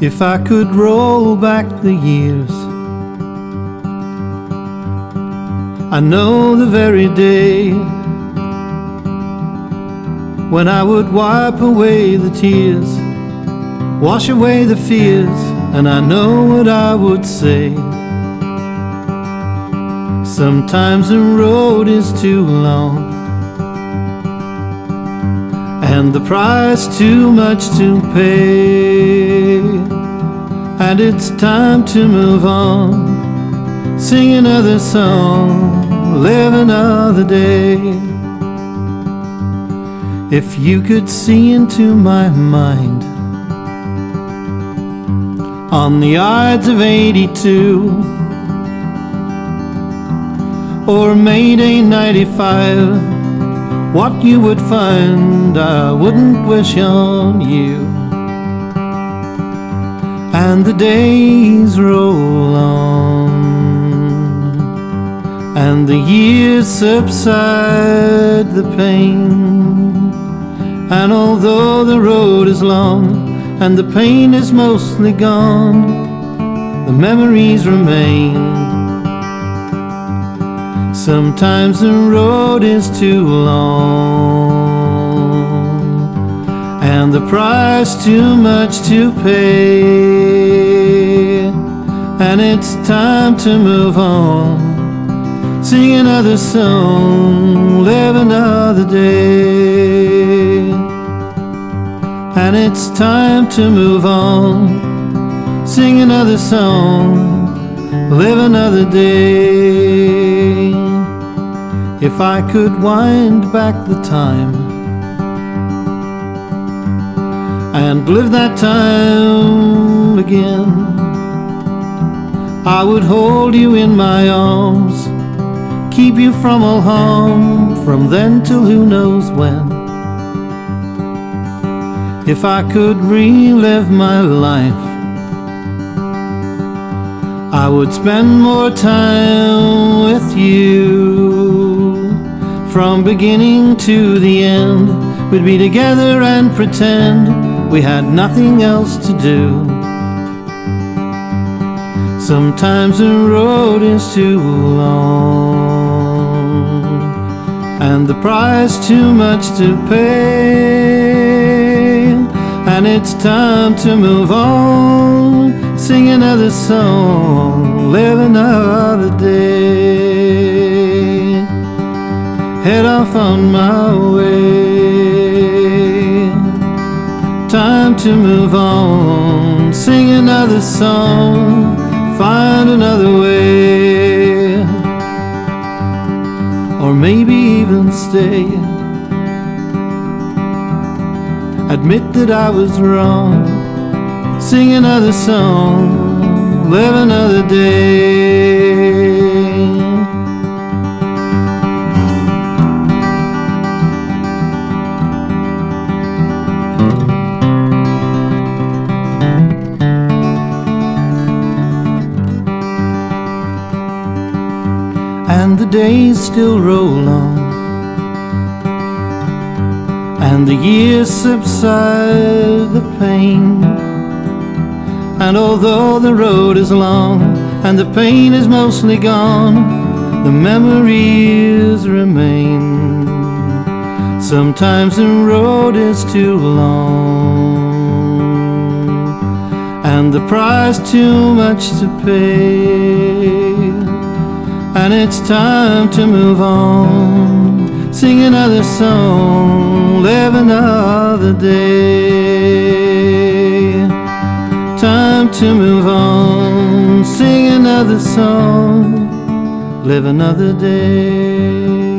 If I could roll back the years, I know the very day when I would wipe away the tears, wash away the fears, and I know what I would say. Sometimes the road is too long and the price too much to pay, and it's time to move on, sing another song, live another day. If you could see into my mind on the Ides of '82 or May Day '95, what you would find I wouldn't wish on you. And the days roll on and the years subside the pain, and although the road is long and the pain is mostly gone, the memories remain. Sometimes the road is too long and the price too much to pay, and it's time to move on, sing another song, live another day. And it's time to move on, sing another song, live another day. If I could wind back the time and live that time again, I would hold you in my arms, keep you from all harm, from then till who knows when. If I could relive my life, I would spend more time with you. From beginning to the end, we'd be together and pretend we had nothing else to do. Sometimes the road is too long and the price too much to pay, and it's time to move on, sing another song, live another day. Head off on my way, time to move on, sing another song, find another way, or maybe even stay. Admit that I was wrong, sing another song, live another day. And the days still roll on and the years subside the pain, and although the road is long and the pain is mostly gone, the memories remain. Sometimes the road is too long and the price too much to pay, and it's time to move on, sing another song, live another day. Time to move on, sing another song, live another day.